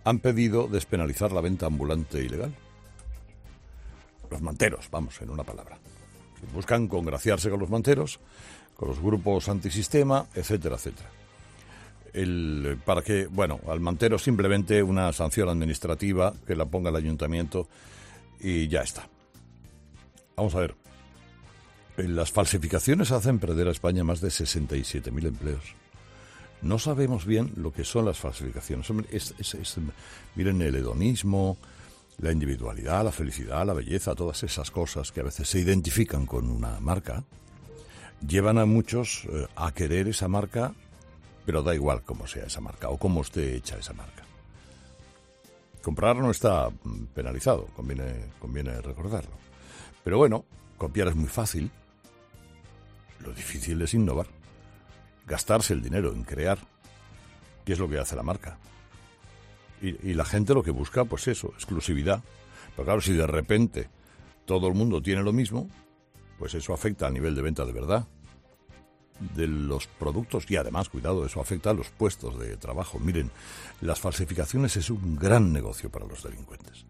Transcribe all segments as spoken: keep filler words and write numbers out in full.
han pedido despenalizar la venta ambulante ilegal. Los manteros, vamos, en una palabra. Buscan congraciarse con los manteros, con los grupos antisistema, etcétera, etcétera. El, para que, bueno, al mantero simplemente una sanción administrativa que la ponga el ayuntamiento y ya está. Vamos a ver. Las falsificaciones hacen perder a España más de sesenta y siete mil empleos. No sabemos bien lo que son las falsificaciones. Hombre, es, es, es, miren, el hedonismo, la individualidad, la felicidad, la belleza, todas esas cosas que a veces se identifican con una marca, llevan a muchos eh, a querer esa marca, pero da igual cómo sea esa marca o cómo esté hecha esa marca. Comprar no está penalizado, conviene, conviene recordarlo. Pero bueno, copiar es muy fácil. Lo difícil es innovar. Gastarse el dinero en crear, que es lo que hace la marca. Y, y la gente lo que busca, pues eso, exclusividad. Pero claro, si de repente todo el mundo tiene lo mismo, pues eso afecta al nivel de venta de verdad de los productos y además, cuidado, eso afecta a los puestos de trabajo. Miren, las falsificaciones es un gran negocio para los delincuentes.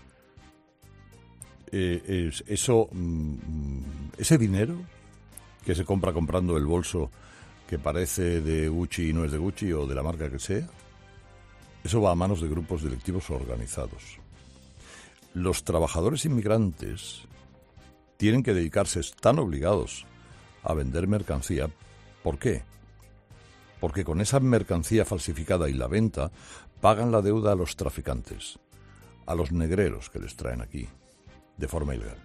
Eh, es, eso, mm, ese dinero que se compra comprando el bolso que parece de Gucci y no es de Gucci o de la marca que sea, eso va a manos de grupos delictivos organizados. Los trabajadores inmigrantes tienen que dedicarse, están obligados a vender mercancía. ¿Por qué? Porque con esa mercancía falsificada y la venta pagan la deuda a los traficantes, a los negreros que les traen aquí de forma ilegal.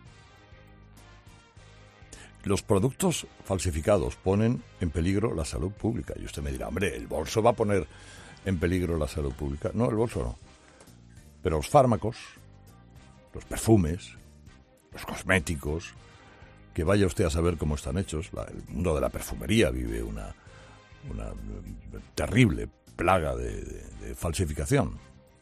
Los productos falsificados ponen en peligro la salud pública. Y usted me dirá, hombre, ¿el bolso va a poner en peligro la salud pública? No, el bolso no. Pero los fármacos, los perfumes, los cosméticos, que vaya usted a saber cómo están hechos. La, el mundo de la perfumería vive una, una terrible plaga de, de, de falsificación.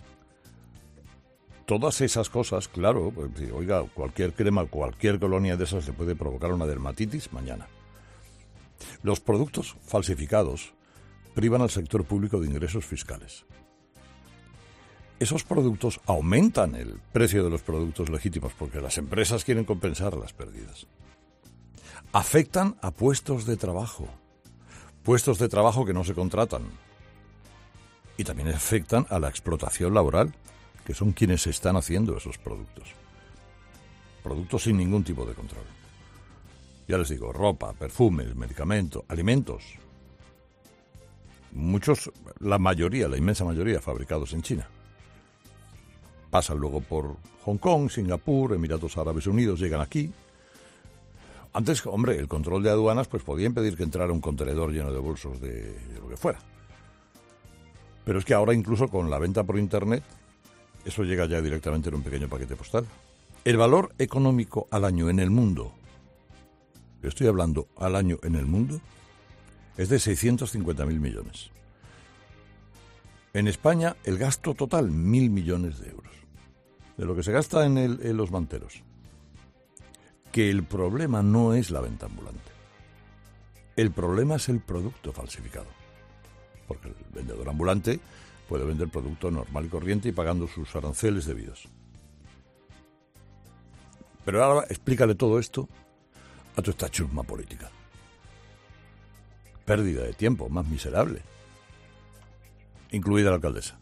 Todas esas cosas, claro, pues, oiga, cualquier crema, cualquier colonia de esas le puede provocar una dermatitis mañana. Los productos falsificados privan al sector público de ingresos fiscales. Esos productos aumentan el precio de los productos legítimos porque las empresas quieren compensar las pérdidas. Afectan a puestos de trabajo, puestos de trabajo que no se contratan. Y también afectan a la explotación laboral, que son quienes están haciendo esos productos. Productos sin ningún tipo de control. Ya les digo, ropa, perfumes, medicamentos, alimentos. Muchos, la mayoría, la inmensa mayoría, fabricados en China. Pasan luego por Hong Kong, Singapur, Emiratos Árabes Unidos, llegan aquí. Antes, hombre, el control de aduanas pues podía impedir que entrara un contenedor lleno de bolsos de, de lo que fuera. Pero es que ahora incluso con la venta por Internet, eso llega ya directamente en un pequeño paquete postal. El valor económico al año en el mundo, estoy hablando al año en el mundo, es de seiscientos cincuenta mil millones. En España, el gasto total, mil millones de euros. De lo que se gasta en, el, en los manteros. Que el problema no es la venta ambulante. El problema es el producto falsificado. Porque el vendedor ambulante puede vender producto normal y corriente y pagando sus aranceles debidos. Pero ahora explícale todo esto a tu esta chusma política. Pérdida de tiempo, más miserable. Incluida la alcaldesa.